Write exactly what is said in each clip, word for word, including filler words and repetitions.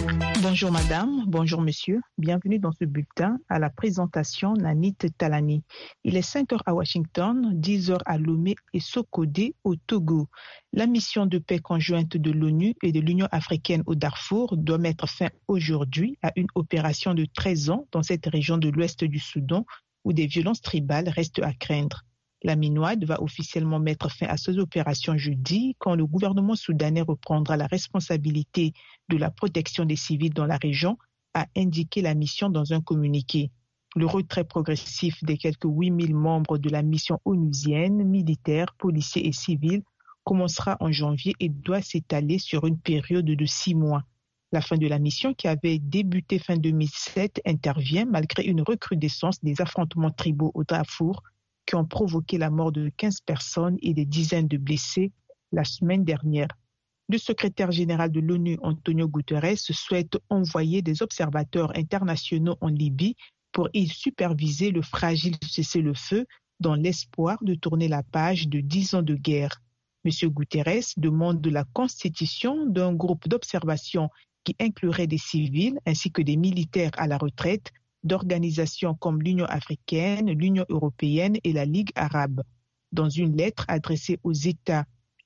Bonjour madame, bonjour monsieur, bienvenue dans ce bulletin à la présentation Nanit Talani. Il est cinq heures à Washington, dix heures à Lomé et Sokodé au Togo. La mission de paix conjointe de l'ONU et de l'Union africaine au Darfour doit mettre fin aujourd'hui à une opération de treize ans dans cette région de l'ouest du Soudan où des violences tribales restent à craindre. La MINUAD va officiellement mettre fin à ces opérations jeudi quand le gouvernement soudanais reprendra la responsabilité de la protection des civils dans la région, a indiqué la mission dans un communiqué. Le retrait progressif des quelques huit mille membres de la mission onusienne, militaires, policiers et civils, commencera en janvier et doit s'étaler sur une période de six mois. La fin de la mission, qui avait débuté fin deux mille sept, intervient malgré une recrudescence des affrontements tribaux au Darfour, qui ont provoqué la mort de quinze personnes et des dizaines de blessés la semaine dernière. Le secrétaire général de l'ONU, Antonio Guterres, souhaite envoyer des observateurs internationaux en Libye pour y superviser le fragile cessez-le-feu dans l'espoir de tourner la page de dix ans de guerre. M. Guterres demande de la constitution d'un groupe d'observation qui inclurait des civils ainsi que des militaires à la retraite, d'organisations comme l'Union africaine, l'Union européenne et la Ligue arabe. Dans une lettre adressée aux États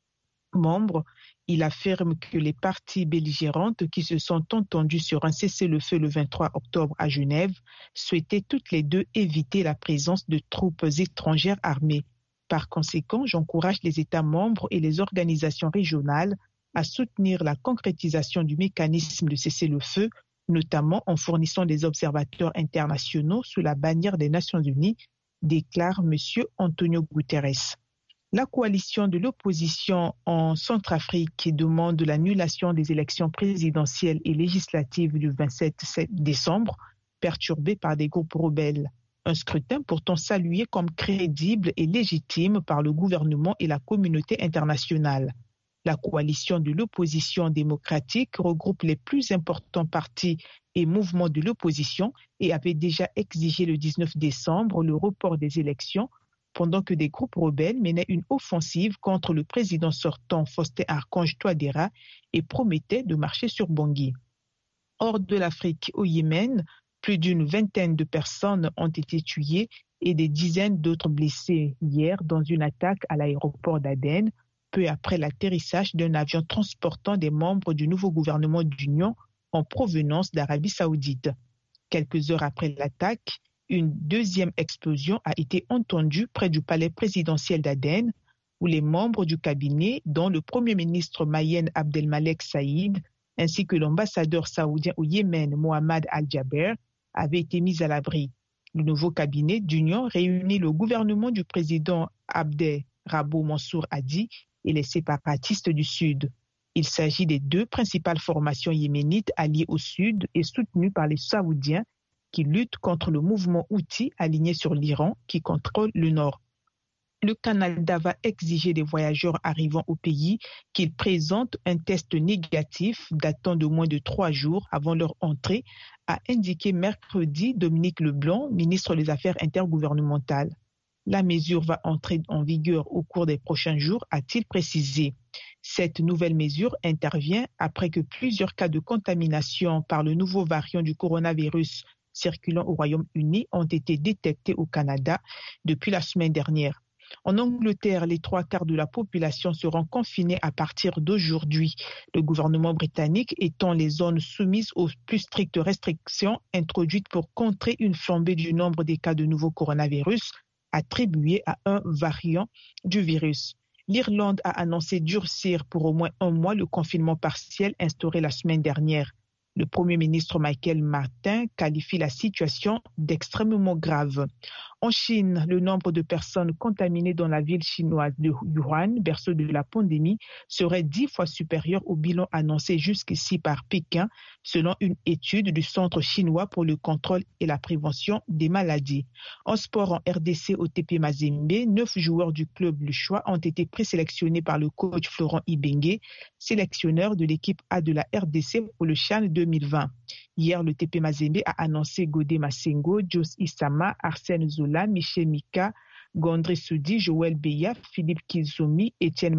membres, il affirme que les parties belligérantes qui se sont entendues sur un cessez-le-feu le vingt-trois octobre à Genève souhaitaient toutes les deux éviter la présence de troupes étrangères armées. Par conséquent, j'encourage les États membres et les organisations régionales à soutenir la concrétisation du mécanisme de cessez-le-feu, notamment en fournissant des observateurs internationaux sous la bannière des Nations Unies, déclare M. Antonio Guterres. La coalition de l'opposition en Centrafrique demande l'annulation des élections présidentielles et législatives du vingt-sept décembre, perturbées par des groupes rebelles. Un scrutin pourtant salué comme crédible et légitime par le gouvernement et la communauté internationale. La coalition de l'opposition démocratique regroupe les plus importants partis et mouvements de l'opposition et avait déjà exigé le dix-neuf décembre le report des élections pendant que des groupes rebelles menaient une offensive contre le président sortant Faustin Archange Touadéra et promettaient de marcher sur Bangui. Hors de l'Afrique, au Yémen, plus d'une vingtaine de personnes ont été tuées et des dizaines d'autres blessées hier dans une attaque à l'aéroport d'Aden, peu après l'atterrissage d'un avion transportant des membres du nouveau gouvernement d'union en provenance d'Arabie saoudite. Quelques heures après l'attaque, une deuxième explosion a été entendue près du palais présidentiel d'Aden, où les membres du cabinet, dont le premier ministre Mayen Abdelmalek Saïd, ainsi que l'ambassadeur saoudien au Yémen Mohamed Al-Jaber, avaient été mis à l'abri. Le nouveau cabinet d'union réunit le gouvernement du président Abdel Rabo Mansour Hadi et les séparatistes du Sud. Il s'agit des deux principales formations yéménites alliées au Sud et soutenues par les Saoudiens qui luttent contre le mouvement Houthi aligné sur l'Iran qui contrôle le Nord. Le Canada va exiger des voyageurs arrivant au pays qu'ils présentent un test négatif datant de moins de trois jours avant leur entrée, a indiqué mercredi Dominique Leblanc, ministre des Affaires intergouvernementales. La mesure va entrer en vigueur au cours des prochains jours, a-t-il précisé. Cette nouvelle mesure intervient après que plusieurs cas de contamination par le nouveau variant du coronavirus circulant au Royaume-Uni ont été détectés au Canada depuis la semaine dernière. En Angleterre, les trois quarts de la population seront confinés à partir d'aujourd'hui. Le gouvernement britannique étend les zones soumises aux plus strictes restrictions introduites pour contrer une flambée du nombre des cas de nouveau coronavirus attribué à un variant du virus. L'Irlande a annoncé durcir pour au moins un mois le confinement partiel instauré la semaine dernière. Le Premier ministre Michael Martin qualifie la situation d'extrêmement grave. En Chine, le nombre de personnes contaminées dans la ville chinoise de Wuhan, berceau de la pandémie, serait dix fois supérieur au bilan annoncé jusqu'ici par Pékin, selon une étude du Centre chinois pour le contrôle et la prévention des maladies. En sport en R D C au T P Mazembe, neuf joueurs du club Le Choix ont été présélectionnés par le coach Florent Ibenge, sélectionneur de l'équipe A de la R D C pour le CHAN deux mille vingt. Hier, le T P Mazembe a annoncé Godé Masengo, Jos Issama, Arsène Zola, Michel Mika, Gondry Soudi, Joël Beya, Philippe Kizomi, Étienne